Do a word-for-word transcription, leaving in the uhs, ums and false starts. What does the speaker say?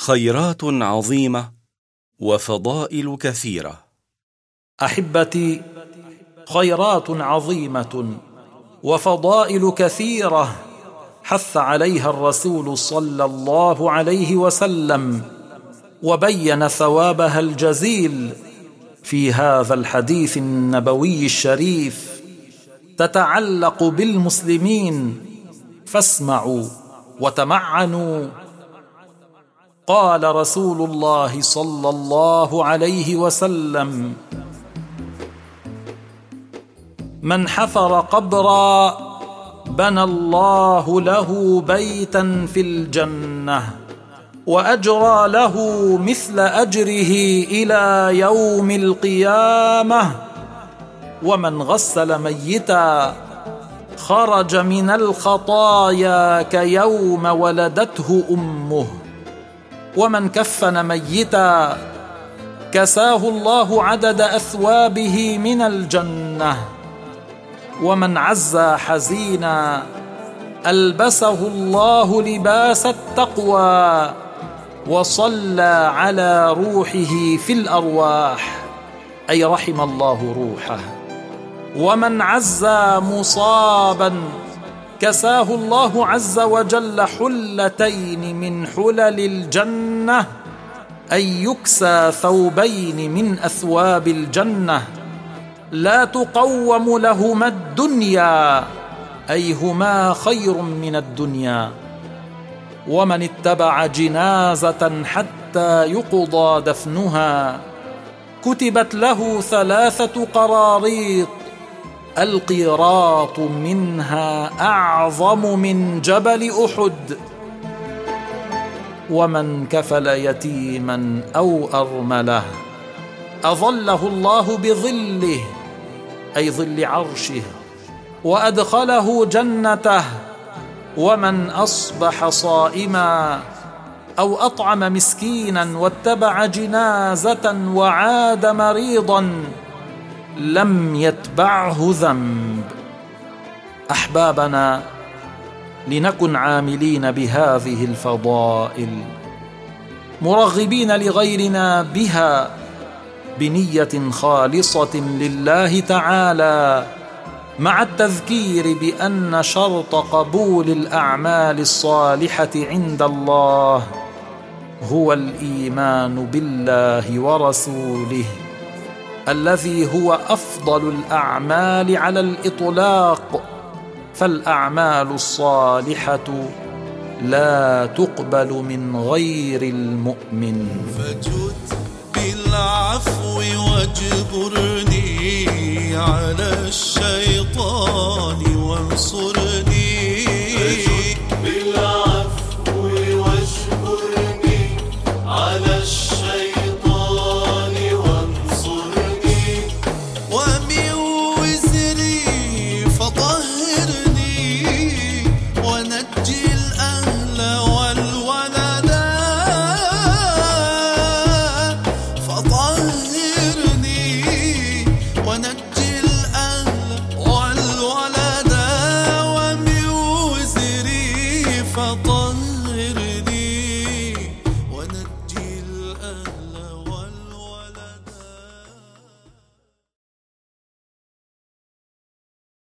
خيرات عظيمة وفضائل كثيرة. أحبتي، خيرات عظيمة وفضائل كثيرة حث عليها الرسول صلى الله عليه وسلم، وبين ثوابها الجزيل في هذا الحديث النبوي الشريف، تتعلق بالمسلمين، فاسمعوا وتمعنوا. قال رسول الله صلى الله عليه وسلم: من حفر قبرا بنى الله له بيتا في الجنة وأجرى له مثل أجره إلى يوم القيامة. ومن غسل ميتا خرج من الخطايا كيوم ولدته أمه. ومن كفن ميتا كساه الله عدد أثوابه من الجنة. ومن عزى حزينا ألبسه الله لباس التقوى وصلى على روحه في الأرواح، أي رحم الله روحه. ومن عزى مصابا كساه الله عز وجل حلتين من حلل الجنة، أي يكسى ثوبين من أثواب الجنة لا تقوم لهما الدنيا، أي هما خير من الدنيا. ومن اتبع جنازة حتى يقضى دفنها كتبت له ثلاثة قراريط، القيراط منها أعظم من جبل أحد. ومن كفل يتيما أو أرمله أظله الله بظله، أي ظل عرشه، وأدخله جنته. ومن أصبح صائما أو أطعم مسكينا واتبع جنازة وعاد مريضا لم يتبعه ذنب. أحبابنا، لنكن عاملين بهذه الفضائل مرغبين لغيرنا بها بنية خالصة لله تعالى، مع التذكير بأن شرط قبول الأعمال الصالحة عند الله هو الإيمان بالله ورسوله، الذي هو أفضل الأعمال على الإطلاق. فالأعمال الصالحة لا تقبل من غير المؤمن. فجد بالعفو واجبرني على الشيطان وانصرني. فجد بالعفو واجبرني على الشيطان وانصرني. ومن وزري فطهرني ونجي الأهل والولد. فطهرني ونجي الأهل والولد. ومن وزري فطهرني